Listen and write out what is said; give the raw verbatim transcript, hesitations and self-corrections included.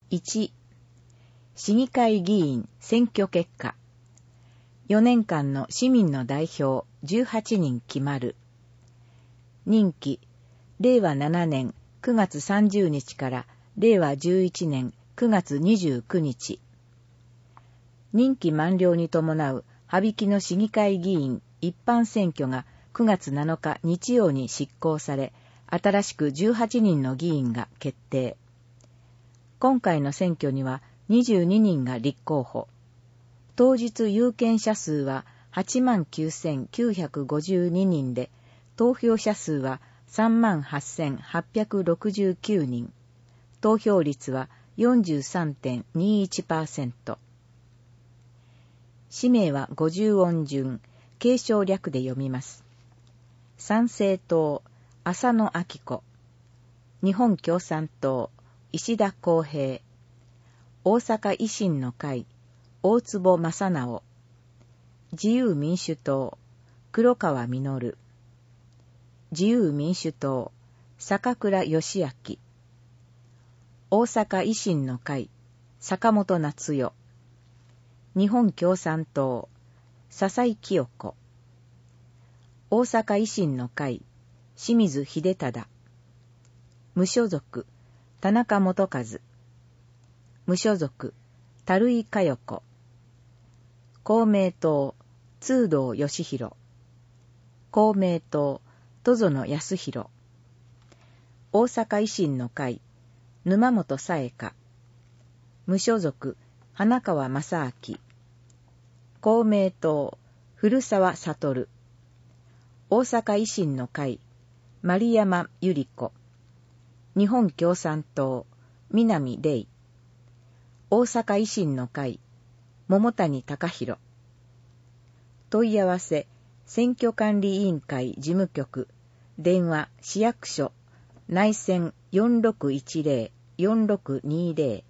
いち、市議会議員選挙結果。よねんかんの市民の代表じゅうはちにん決まる。任期、れいわななねんくがつさんじゅうにちかられいわじゅういちねんくがつにじゅうくにち。任期満了に伴う羽曳の市議会議員一般選挙がくがつなのか日曜に執行され、新しくじゅうはちにんの議員が決定。今回の選挙にはにじゅうににんが立候補。当日有権者数は はちまんきゅうせんきゅうひゃくごじゅうににんで、投票者数は さんまんはっせんはっぴゃくろくじゅうきゅうにん。投票率は よんじゅうさんてんにいちパーセント。氏名はごじゅうおん順、継承略で読みます。参政党、浅野明子。日本共産党、石田康平。大阪維新の会、大坪正直。自由民主党、黒川実。自由民主党、坂倉義明。大阪維新の会、坂本夏代。日本共産党、笹井清子。大阪維新の会、清水秀忠。無所属、田中元和。無所属、樽井佳代子。公明党、通道義弘。公明党、戸園康弘。大阪維新の会、沼本沙恵香。無所属、花川正明。公明党、古澤悟。大阪維新の会、丸山百合子。日本共産党、南玲。大阪維新の会、桃谷隆弘。問い合わせ、選挙管理委員会事務局、電話市役所、内線 よんろくいちぜろ よんろくにぜろ